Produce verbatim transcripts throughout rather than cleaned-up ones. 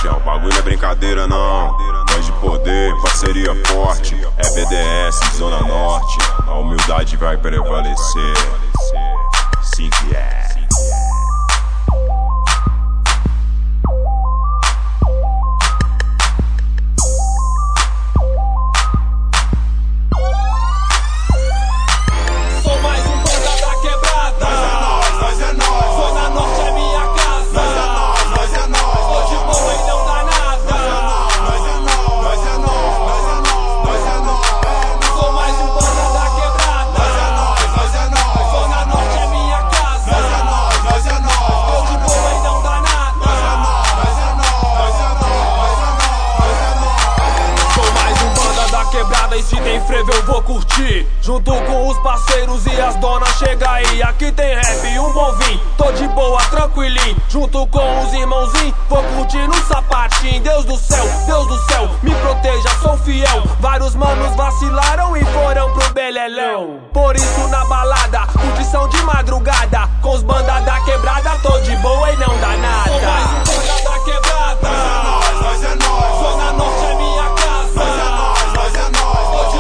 chão, bagulho é brincadeira não. Nós de poder, parceria forte. É B D S, Zona Norte. A humildade vai prevalecer. Sim que é. E se tem frevo eu vou curtir, junto com os parceiros e as donas, chega aí. Aqui tem rap e um bom vinho, tô de boa, tranquilinho, junto com os irmãozinhos, vou curtir no sapatinho. Deus do céu, Deus do céu, me proteja, sou fiel. Vários manos vacilaram e foram pro beleléu. Por isso na balada, curtição de madrugada, com os bandas da quebrada, tô de boa e não dá nada. Sou mais um banda da quebrada. Nós é nós, nós é nós. Zona Norte é minha casa. Nós é nós, nós é nós.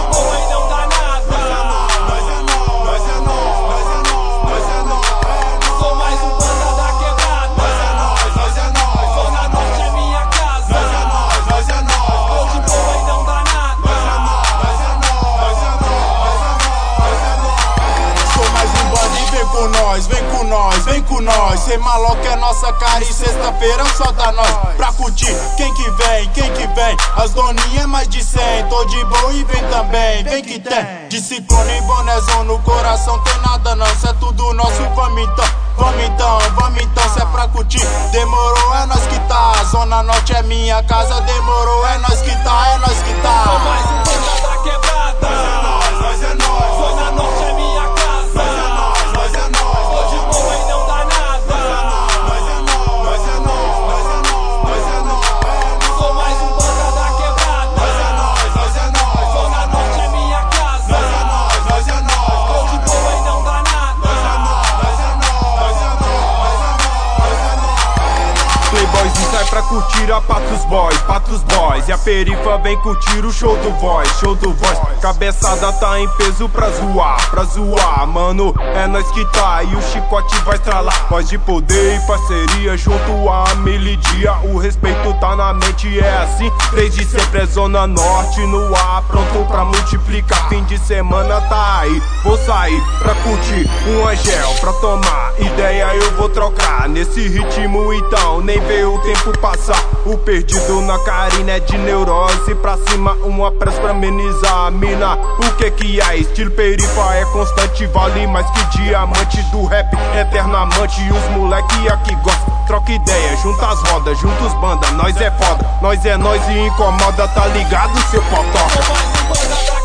Vem com nós, vem com nós, cê maloca é nossa cara e sexta-feira só dá nós. Pra curtir, quem que vem, quem que vem, as doninhas é mais de cem, tô de boa e vem também, vem que tem. De ciclone em bonézão no coração tem nada não, cê é tudo nosso, vamos então, vamos então, vamos então. Cê é pra curtir, demorou, é nós que tá, Zona Norte é minha casa, demorou, é nós que tá, é nós que tá. Sou mais um banda da quebrada. Nós é nós, nós é nós. Zona Norte é minha casa. Nós é nós, nós é nós. Tô de boa e não dá nada. Nós é nós, nós é nós. Nós é nós, nós é nós. Sou mais um banda da quebrada. Nós é nós, nós é nós. Zona Norte é minha casa. Nós é nós, nós é nós. Tô de boa e não dá nada. Nós é nós, nós é nós. Nós é nós, nós é nós. Playboys e sai pra curtir a Patos Boys, Patos Boys. E a perifa vem curtir o show do Voz, show do Voz. Cabeçada tá em peso pra zoar, pra zoar. Mano, é nós que tá e o chicote vai estralar. Voz de poder e parceria junto a melodia. O respeito tá na mente, é assim. Desde sempre é Zona Norte no ar, pronto pra multiplicar. Fim de semana tá aí, vou sair pra curtir um Angel, pra tomar ideia eu vou trocar. Nesse ritmo então, nem vê o tempo passar. O perdido na carina é de neurose, pra cima uma pressa pra amenizar a mina. O que que é? Estilo perifa é constante, vale mais que diamante. Do rap eterno amante e os moleque aqui gostam. Troca ideia, junta as rodas, juntos banda, nós é foda. Nós é nós e incomoda, tá ligado seu potó?